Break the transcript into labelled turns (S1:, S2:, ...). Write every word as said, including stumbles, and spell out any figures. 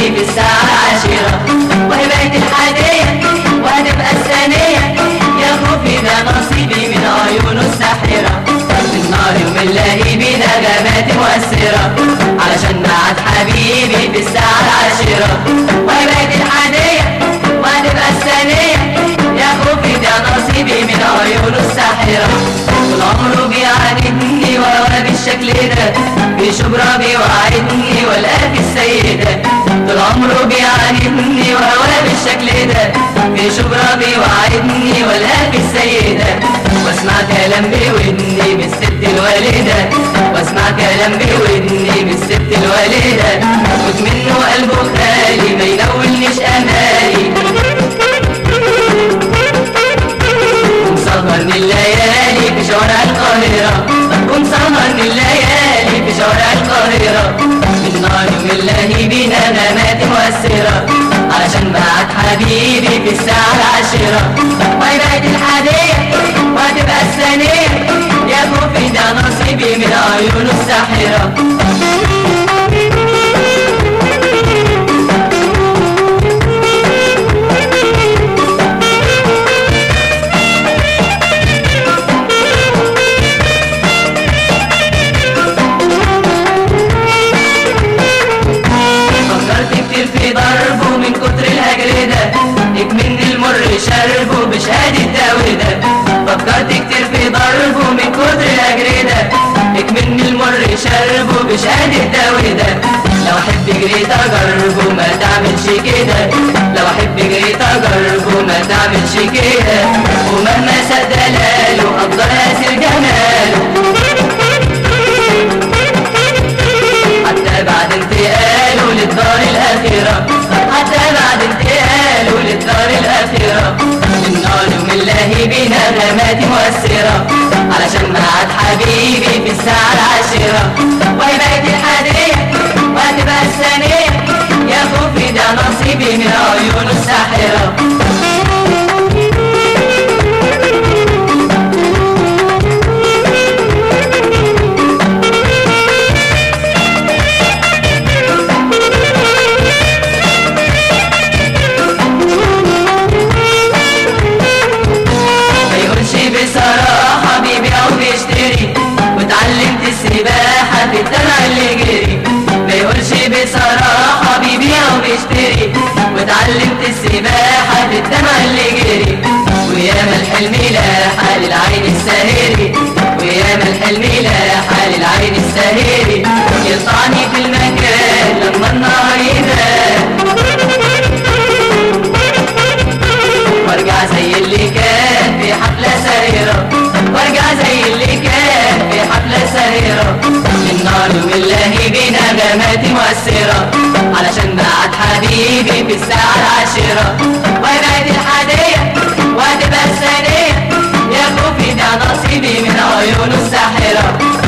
S1: حبيبي في الساعة العاشرة، وهي بقت الحادية وهتبقى الثانية، يا خوفي ده نصيبي من عيونه الساحرة. من نار ومن لهيبي نغمات مؤثرة، علشان بعد حبيبي في الساعة العاشرة، وهي بقت الحادية وهتبقى الثانية، يا خوفي ده نصيبي من عيونه الساحرة. طول عمره بيعاندني وهو بالشكل ده، في شبرا بيوعدني والقاه في السيدة. طول عمره بيعاندني وهو بالشكل ده، في شبرا بيوعدني والقاه في السيدة. واسمع كلام بودني من الست الوالدة، واسمع كلام بودني من الست الوالدة، خد منه قلبه خالي ما ينولنيش امالي. ومسهرني الليالي في شوارع القاهرة، ومسهرني الليالي في شوارع القاهرة. من نار ومن لهيبي نغمات مؤثرة، علشان بعد حبيبي في الساعة العاشرة، وهي بقت الحادية وهتبقى الثانية، يا خوفي ده نصيبي من عيونه الساحرة. شربه بشهادة تاويدة، فكرت كتير في ضربه من كتر الأجردة، اكمن المر شربه بشهادة تاويدة. لو احب جريت اجربه ما تعملش كده، لو احب جريت اجربه ما تعملش كده، ومهما ساد دلاله افضل اسر جماله. حتى بعد انتقاله للدار الآخرة، حتى بعد انتقاله للدار الآخرة. من نار ومن لهيبي نغمات مؤثرة، علشان بعد حبيبي في الساعة العاشرة، وهي بقت الحادية وهتبقى الثانية، يا خوفي ده نصيبي من عيونه الساحرة. بصراحة بيبيع وبيشتري، واتعلمت السباحة في الدمع اللي جري. ما يقولش بصراحة بيبيع وبيشتري، واتعلمت السباحة في الدمع اللي جري. وياما الحلم لاحة للعين الساهري، وياما الحلم لاحة للعين الساهري. يقطعني في المكان لما النهار يبان، وارجع زي اللي كان في حفلة ساهرة، وارجع زي اللي كان في حفلة ساهرة. من نار ومن لهيبي نغمات مؤثرة، علشان بعد حبيبي في الساعة العاشرة، وهي بقت الحادية وهتبقى الثانية، يا خوفي ده نصيبي من عيونه الساحرة.